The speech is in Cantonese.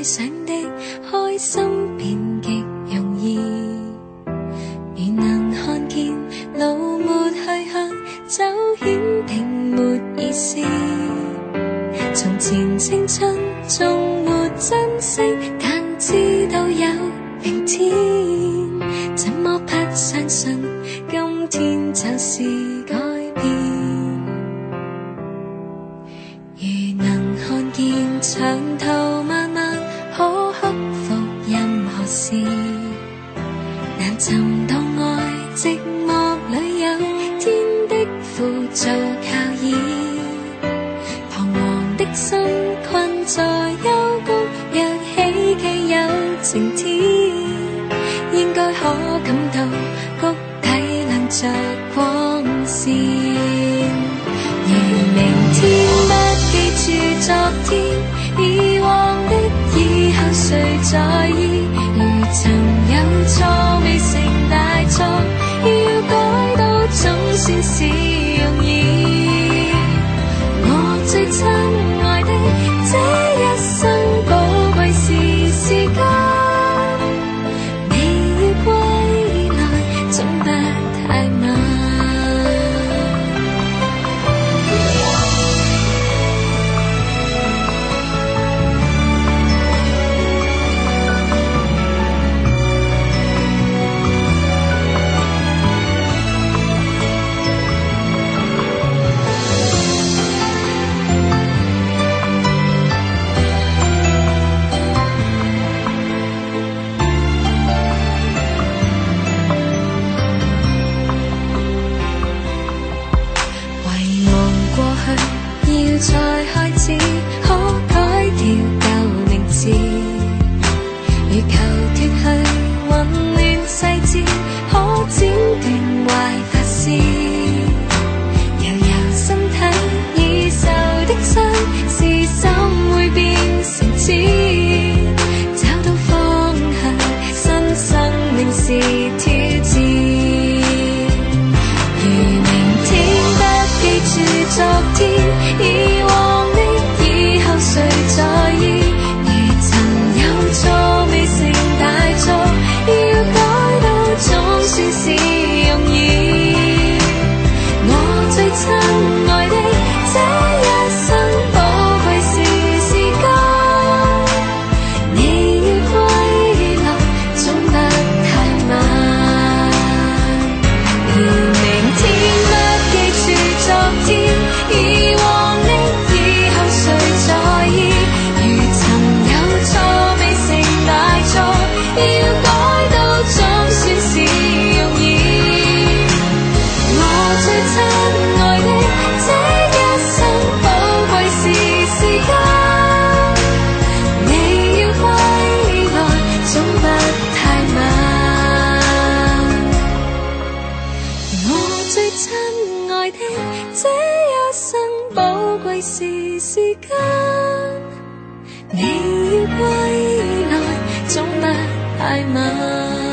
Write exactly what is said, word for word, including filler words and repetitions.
想的開心便極容易。如能看見路沒去向，就顯定沒意思。從前青春縱沒珍惜，但知道有明天，怎麼不相信今天就是改變？如能看見長途漫漫可克服任何事，難尋到愛寂寞裏有天的輔助靠倚。彷徨的心困在幽谷，若希冀有晴天，應該可感到谷底亮着光線。如明天不記住昨天，以往的以後誰在意？如曾有錯未成大錯，要改到總算是容易。我最親愛的，這一生寶貴是時間，你要歸來總不太晚。要再開始，可改掉舊名字，如求脫去混亂細節，可剪斷壞髮絲。悠悠身體已受的傷，是心會變成紙，找到方向，新生命是挑戰。如明天不記住昨天，以往的以後誰在意？如曾有錯未成大錯，要改到總算是容易。我最親愛的，這一生寶貴是時間，你要歸來總不太晚。如明天不記住昨天，以往這一生寶貴是時間，你要歸來總不太晚。